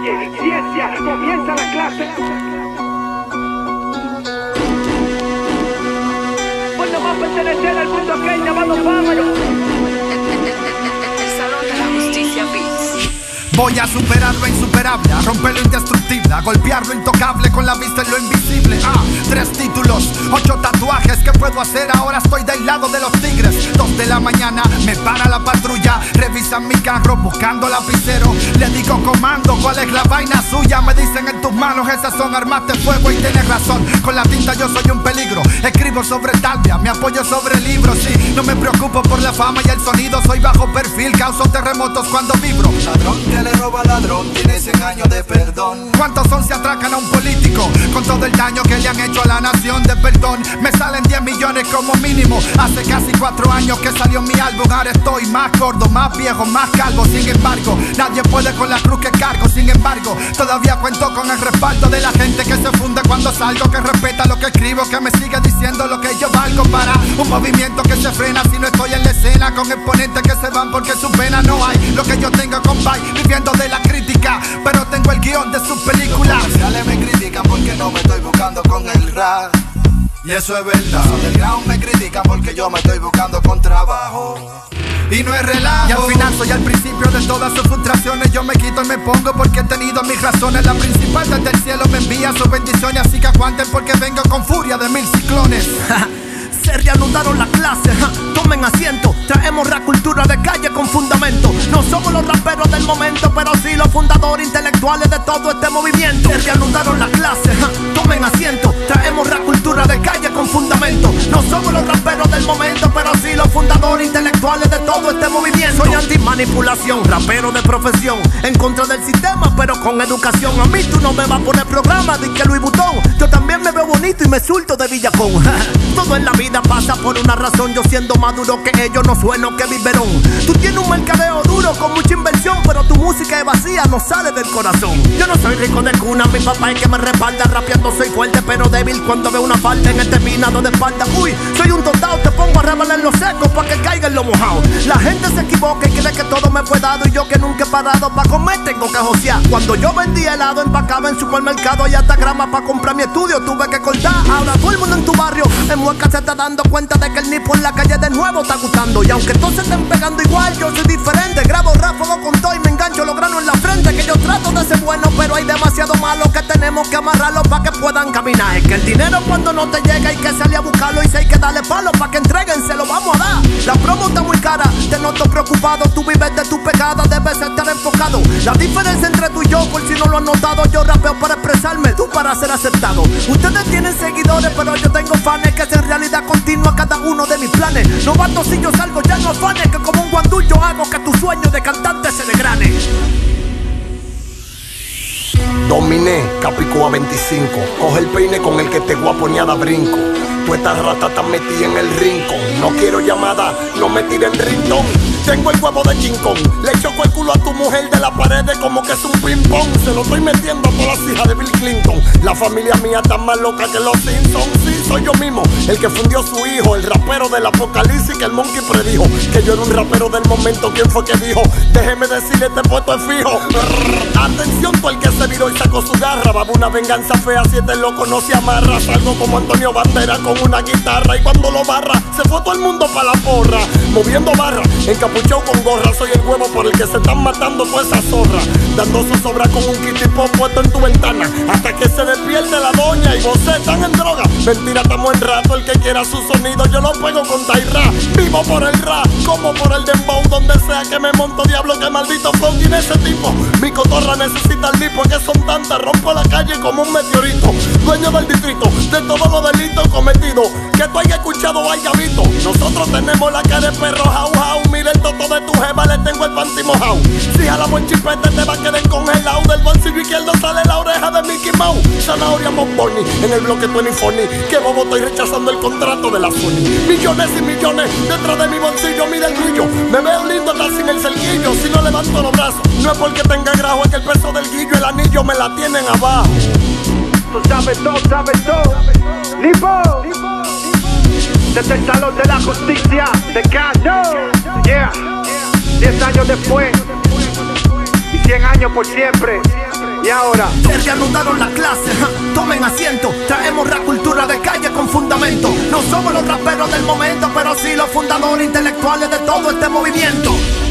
Calle, ciencia, comienza la clase. Pues no va a pertenecer al mundo aquel llamado Pámaro. El Salón de la Justicia Beats. Voy a superar lo insuperable, a romper lo indestructible, a golpear lo intocable con la vista en lo invisible. 3 títulos, 8 tatuajes, ¿qué puedo hacer? Ahora estoy del lado de los tigres. 2 de la mañana, me para la patrulla, revisan mi carro buscando lapicero. Le digo comando, ¿cuál es la vaina suya? Me dicen en tus manos esas son armas de fuego y tienes razón. Con la tinta yo soy un peligro, escribo sobre Talvia, me apoyo sobre libros. Sí, no me preocupo por la fama y el sonido, soy bajo perfil, causo terremotos cuando vibro. Ladrón que le roba ladrón, tiene 100 años de perdón. ¿Cuántos son si atracan a un político? Con todo el daño que le han hecho a la nación, de perdón me salen 10 millones como mínimo. Hace casi 4 años que salió mi álbum. Ahora estoy más gordo, más viejo, más calvo. Sin embargo, nadie puede con la cruz que cargo. Sin embargo, todavía cuento con el respaldo de la gente que se funde cuando salgo, que respeta lo que escribo, que me sigue diciendo lo que yo valgo. Para un movimiento que se frena si no estoy en la escena, con exponentes que se van porque su pena no hay. Lo que yo tengo, compay, viviendo de la crítica, pero tengo el guión de sus películas. Los comerciales me critican porque no me estoy buscando con el rap, Y eso es verdad. los underground me critican porque yo me estoy buscando con trabajo. Y no es relajo. Y al final soy al principio de todas sus frustraciones. Yo me quito y me pongo porque he tenido mis razones. La principal desde el cielo me envía sus bendiciones. Así que aguanten porque vengo con furia de 1000 ciclones. Se reanudaron las clases, tomen asiento. Traemos rap cultura de calle con fundamento. No somos los raperos del momento, pero sí los fundadores intelectuales de todo este movimiento. Se reanudaron las clases, tomen asiento. Traemos rap cultura de calle con fundamento. No somos los raperos del momento, pero sí los fundadores intelectuales de todo este movimiento. Soy antimanipulación, rapero de profesión, en contra del sistema, pero con educación. A mí tú no me vas a poner programa de que Louis Vuitton. Yo también me veo bonito y me surto de Villacón. Todo en la vida pasa por una razón. Yo siendo más duro que ellos no sueno que biberón. Tú tienes un mercadeo duro con mucha inversión, pero tu música es vacía, no sale del corazón. Yo no soy rico de cuna, mi papá es que me respalda. Rapeando soy fuerte pero débil cuando veo una falta en este minado de espalda. Uy, soy un tostado, te pongo a rebalar en los secos pa' que caiga en lo mojado. La gente se equivoca y cree que todo me fue dado, y yo que nunca he parado pa' comer tengo que josear. Cuando yo vendía helado empacaba en supermercado, y hasta grama pa' comprar mi estudio tuve que cortar. Ahora todo el mundo en tu barrio en mueca se está dando cuenta de que el nipo en la calle de nuevo está gustando. Y aunque todos se estén pegando igual, yo soy diferente. Grabo ráfago con todo y me engancho los granos en la frente. Que yo trato de ser bueno, pero hay demasiado malo que tenemos que amarrarlo pa' que puedan caminar. Es que el dinero cuando no te llega hay que salir a buscarlo, y si hay que darle palo pa' que entreguen, se lo vamos a dar. La promo está muy cara, te noto preocupado. Tú vives de tu pecado, debes estar enfocado. La diferencia entre tú y yo, por si no lo has notado, yo rapeo para expresarme, tú para ser aceptado. Ustedes tienen seguidores, pero yo tengo fans que en realidad continúa cada uno de mis planes. No bato si yo salgo, ya no afanes, que como un guandul yo hago que tu sueño de cantante se desgrane. Dominé, Capicúa 25. Coge el peine con el que te guaponeada brinco. Tú estás ratata metida en el rincón. No quiero llamada, no me tiren rintón. Tengo el huevo de King Kong. Le choco el culo a tu mujer de la pared como que es un ping pong. Se lo estoy metiendo a todas las hijas de Bill Clinton. La familia mía está más loca que los Simpsons. Sí, soy yo mismo, el que fundió su hijo, el rapero del apocalipsis que el Monkey predijo. Que yo era un rapero del momento. ¿Quién fue que dijo? Déjeme decirle, este puesto es fijo. Atención, tú el que se viró y sacó su garra. Baba una venganza fea, si este loco no se amarra. Salgo como Antonio Bandera con una guitarra, y cuando lo barra, se fue todo el mundo pa' la porra. Moviendo barra, encapuchado con gorra. Soy el huevo por el que se están matando toda esa zorra. Dando su sobra con un kitty pop puesto en tu ventana, hasta que se despierte la doña y vos están en droga. Mentira, estamos en rato, el que quiera su sonido yo lo pego con Taira. Vivo por el rap, como por el dembow. Donde sea que me monto, diablo, que maldito flow tiene ese tipo. Mi cotorra necesita el lipo, que son tantas, rompo la calle como un meteorito. Dueño del distrito, de todos los delitos cometidos que tú hayas escuchado o hayas visto. Nosotros tenemos la cara de perro jau jau. Mira el toto de tu jeva, le tengo el panty mojao. Si jalamos el chipete te va a quedar congelado. Del bolsillo izquierdo sale la oreja de Mickey Mouse. Zanahoria Bomboni, en el bloque 20 funny. Que bobo, estoy rechazando el contrato de la Sony. Millones y millones detrás de mi bolsillo, mira el brillo. Me veo lindo hasta sin el cerquillo. Si no levanto los brazos, no es porque tenga grajo, es que el peso del guillo, el anillo me la tienen abajo. Tú sabes todo, sabes todo. Nipo. Desde el Salón de la Justicia de Cano. Yeah. 10 años después y 100 años por siempre. Y ahora se reanudaron las clases, tomen asiento. Traemos rap cultura de calle con fundamento. No somos los raperos del momento, pero sí los fundadores intelectuales de todo este movimiento.